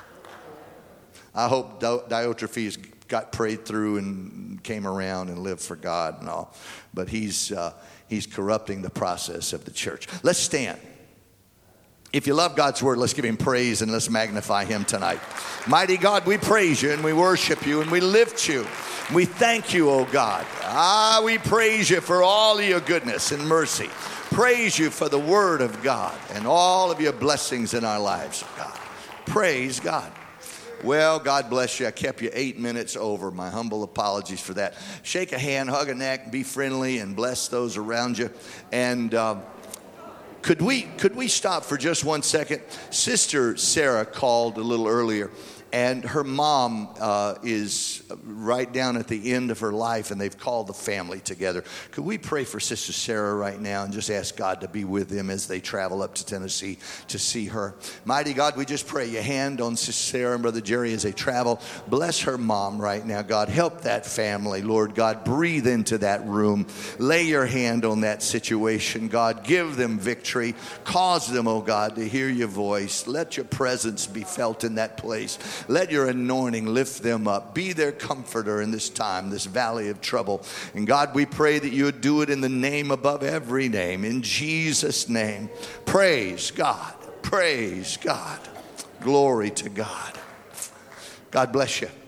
I hope Diotrephes got prayed through and came around and lived for God and all. But he's corrupting the process of the church. Let's stand. If you love God's word, let's give him praise and let's magnify him tonight. Mighty God, we praise you and we worship you and we lift you. We thank you, oh God. We praise you for all of your goodness and mercy. Praise you for the word of God and all of your blessings in our lives, God. Praise God. Well, God bless you. I kept you 8 minutes over. My humble apologies for that. Shake a hand, hug a neck, be friendly, and bless those around you. And could we stop for just 1 second? Sister Sarah called a little earlier, And her mom is right down at the end of her life, and they've called the family together. Could we pray for Sister Sarah right now and just ask God to be with them as they travel up to Tennessee to see her? Mighty God, we just pray your hand on Sister Sarah and Brother Jerry as they travel. Bless her mom right now, God. Help that family, Lord God. Breathe into that room. Lay your hand on that situation, God. Give them victory. Cause them, oh God, to hear your voice. Let your presence be felt in that place. Let your anointing lift them up. Be their comforter in this time, this valley of trouble. And God, we pray that you would do it in the name above every name. In Jesus' name. Praise God. Praise God. Glory to God. God bless you.